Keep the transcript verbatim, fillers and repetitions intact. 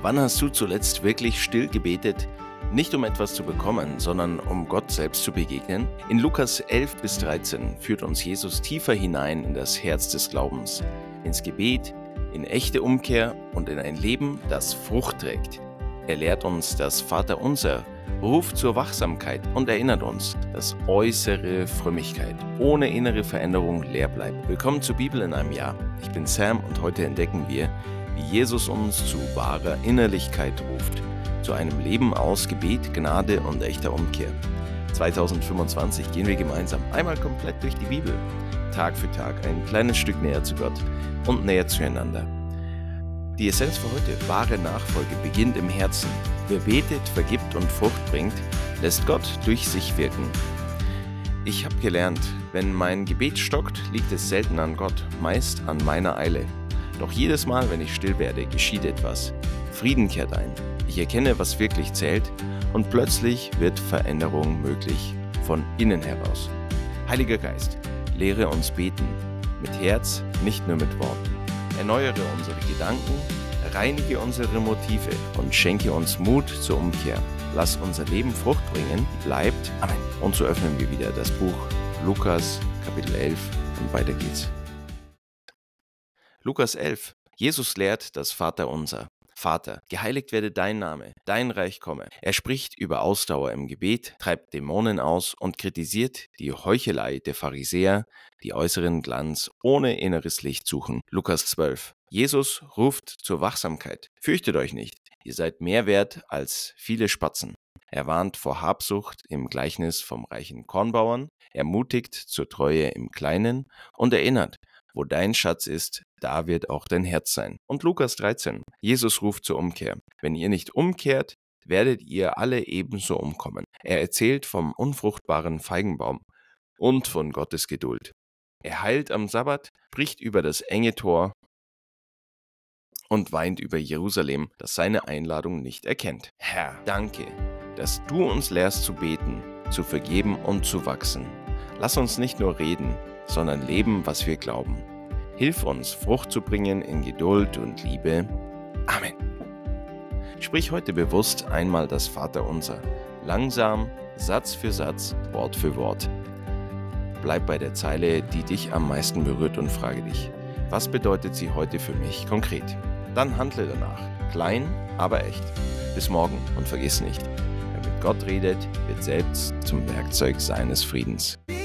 Wann hast du zuletzt wirklich still gebetet? Nicht um etwas zu bekommen, sondern um Gott selbst zu begegnen? In Lukas elf bis dreizehn führt uns Jesus tiefer hinein in das Herz des Glaubens, ins Gebet, in echte Umkehr und in ein Leben, das Frucht trägt. Er lehrt uns das Vaterunser, ruft zur Wachsamkeit und erinnert uns, dass äußere Frömmigkeit ohne innere Veränderung leer bleibt. Willkommen zur Bibel in einem Jahr. Ich bin Sam und heute entdecken wir, wie Jesus uns zu wahrer Innerlichkeit ruft, zu einem Leben aus Gebet, Gnade und echter Umkehr. zweitausendfünfundzwanzig gehen wir gemeinsam einmal komplett durch die Bibel, Tag für Tag ein kleines Stück näher zu Gott und näher zueinander. Die Essenz für heute, wahre Nachfolge, beginnt im Herzen. Wer betet, vergibt und Frucht bringt, lässt Gott durch sich wirken. Ich habe gelernt, wenn mein Gebet stockt, liegt es selten an Gott, meist an meiner Eile. Doch jedes Mal, wenn ich still werde, geschieht etwas. Frieden kehrt ein. Ich erkenne, was wirklich zählt und plötzlich wird Veränderung möglich, von innen heraus. Heiliger Geist, lehre uns beten, mit Herz, nicht nur mit Worten. Erneuere unsere Gedanken, reinige unsere Motive und schenke uns Mut zur Umkehr. Lass unser Leben Frucht bringen, bleibt. Amen. Und so öffnen wir wieder das Buch Lukas, Kapitel elf und weiter geht's. Lukas elf. Jesus lehrt das Vaterunser. Vater, geheiligt werde dein Name, dein Reich komme. Er spricht über Ausdauer im Gebet, treibt Dämonen aus und kritisiert die Heuchelei der Pharisäer, die äußeren Glanz ohne inneres Licht suchen. Lukas zwölf. Jesus ruft zur Wachsamkeit. Fürchtet euch nicht, ihr seid mehr wert als viele Spatzen. Er warnt vor Habsucht im Gleichnis vom reichen Kornbauern, ermutigt zur Treue im Kleinen und erinnert, wo dein Schatz ist, da wird auch dein Herz sein. Und Lukas dreizehn. Jesus ruft zur Umkehr. Wenn ihr nicht umkehrt, werdet ihr alle ebenso umkommen. Er erzählt vom unfruchtbaren Feigenbaum und von Gottes Geduld. Er heilt am Sabbat, spricht über das enge Tor und weint über Jerusalem, das seine Einladung nicht erkennt. Herr, danke, dass du uns lehrst zu beten, zu vergeben und zu wachsen. Lass uns nicht nur reden, sondern leben, was wir glauben. Hilf uns, Frucht zu bringen in Geduld und Liebe. Amen. Sprich heute bewusst einmal das Vaterunser. Langsam, Satz für Satz, Wort für Wort. Bleib bei der Zeile, die dich am meisten berührt und frage dich, was bedeutet sie heute für mich konkret? Dann handle danach. Klein, aber echt. Bis morgen und vergiss nicht, wer mit Gott redet, wird selbst zum Werkzeug seines Friedens.